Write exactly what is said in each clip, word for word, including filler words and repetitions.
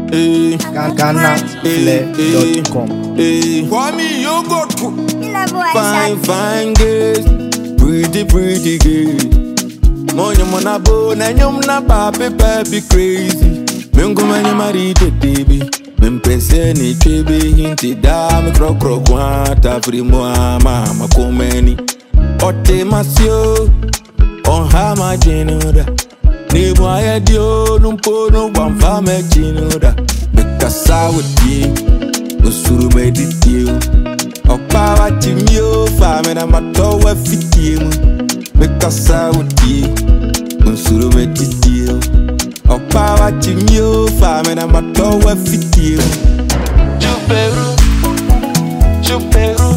eh, Ghana Flare dot com. eh. For me, you go to fine, Fine, fine girls, pretty, pretty girls. Money, mona bone, and you're not papi, papi crazy. Mengo manya marite baby, mempese ni chebe hinti da mi kro kro kwata free moa mama komeni. Ote masio, on ha ma jenoda. Ni moya dio numpo no bamfa me jenoda. Bekasa wudi, usuru me ditiu. Opa wa timio fa me na mato wa fitimu. Bekasa wudi, usuru me ditiu. Opa wa timio fa me na mato wa fitimu. Chuperu, chuperu,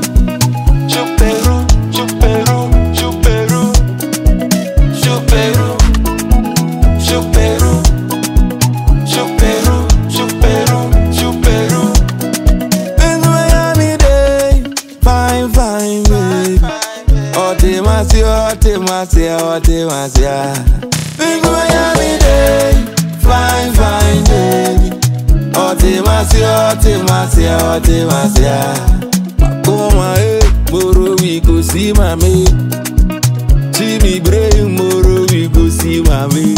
chuperu, chuperu, chuperu, chuperu, chuperu, chuperu, chuperu, chuperu. In Miami day, fine, fine baby. Ote masio, ote masio, ote masio. In Miami day, fine, fine baby. Ote masio, ote masio, ote masio. Makoma eh, moro we go see mami. Jimmy brain, moro we go see mami.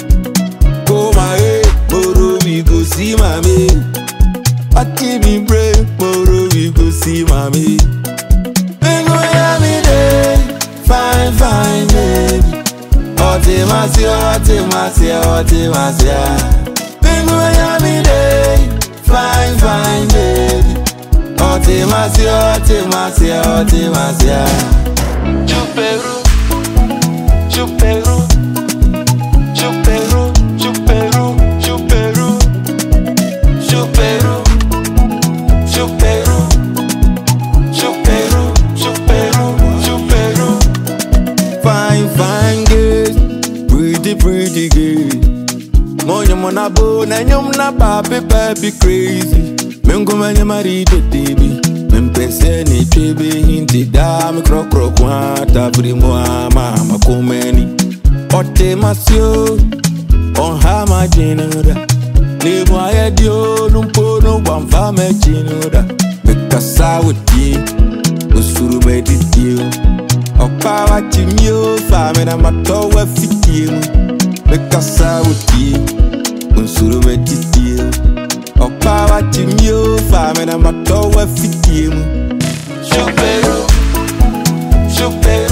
Koma eh, moro we go see mami. Jimmy brain, moro we go see mami. In Miami day, fine, fine baby. Ote masio, ote masio, ote masio. In Miami day, fine, fine baby. Ote masio, ote masio, ote masio. Chuperu, chuperu, chuperu, chuperu, chuperu, chuperu, chuperu, chuperu, chuperu, chuperu. Fine, fine girls, pretty, pretty girls. Money, mona bone, and you're not papi, papi crazy. Mengo manya marite baby, mempese ni chebe hinti da mi kro kro kwata free moa mama komeni. Ote masio, on ha ma jenoda. Ni moya dio numpo no bamfa me jenoda. Bekasa wudi, usuru me ditiu. Opa wa timio fa me na mato wa fitimu. Bekasa wudi, usuru me ditiu. Opa wa timio fa me na mato wa fitimu. Chuperu, chuperu.